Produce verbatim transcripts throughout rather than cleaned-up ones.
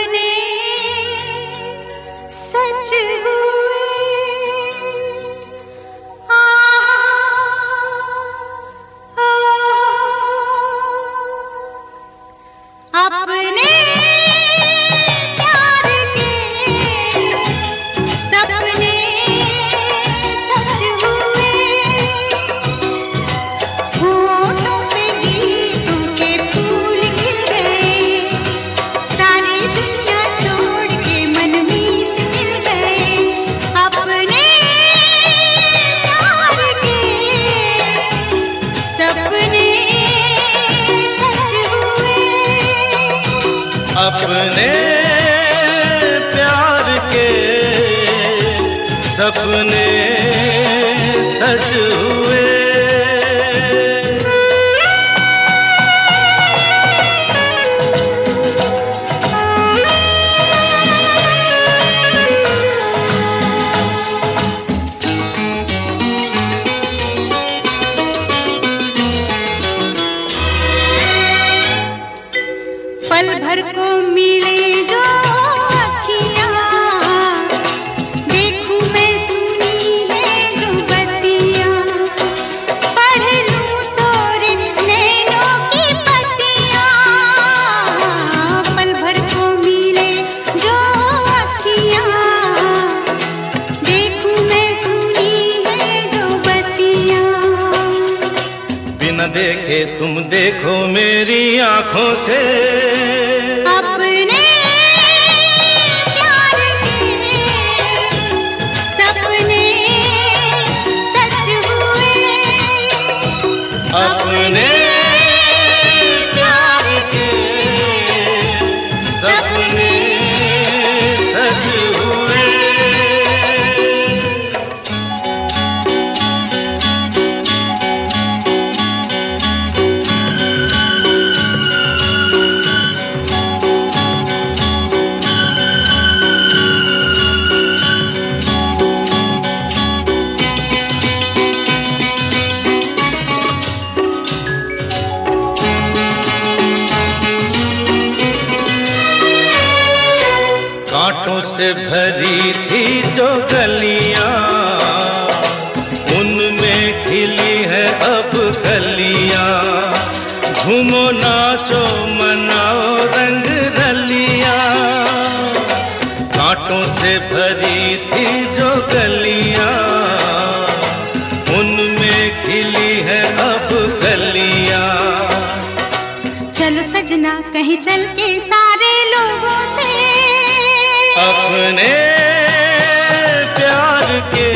सपने सच हुए। आ, आ, अपने प्यार के सपने सच हुए। होठों पे गीतों के फूल खिल गए, सारी दुनिया छोड़ के मनमीत मिल गए। अपने प्यार के सपने सच हुए। अपने प्यार के सपने सच हुए। पल भर को मिले जो अखियाँ, देखूं मैं सुनी है जो बत्तियाँ, पढ़ लूं तोरे नैनों की पत्तियाँ। पल भर को मिले जो अखियाँ, देखूं मैं सुनी है जो बत्तियाँ। बिना देखे तुम देखो मेरी आंखों से, अपने प्यार के सपने सच हुए। अपने प्यार के सपने सच हुए। कांटों से भरी थी जो गलियां, उनमें खिली है अब कलियां। झूमो नाचो मनाओ रंग रलियां। कांटों से भरी थी जो गलियां, उनमें खिली है अब कलियां। चलो सजना कहीं चल के सारे लोगों से, अपने प्यार के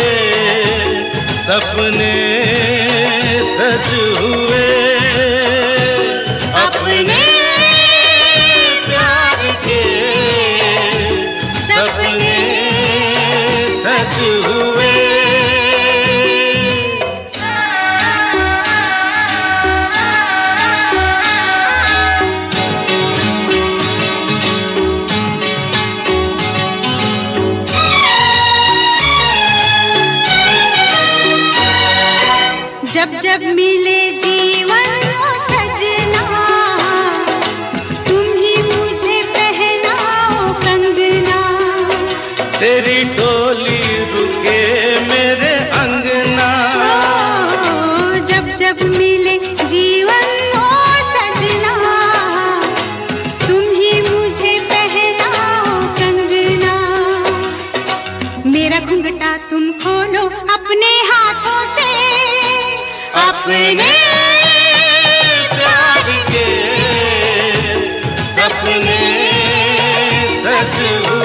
सपने सच हुए। अपने प्यार के सपने सच हुए। जब जब मिले जीवन ओ सजना, तुम ही मुझे पहनाओ कंगना। तेरी टोली रुके मेरे अंगना। ओ, जब जब मिले जीवन ओ सजना, तुम ही मुझे पहनाओ कंगना। मेरा घुंघटा तुम खोलो अपने हाथों से, अपने प्यार के सपने सच हुए।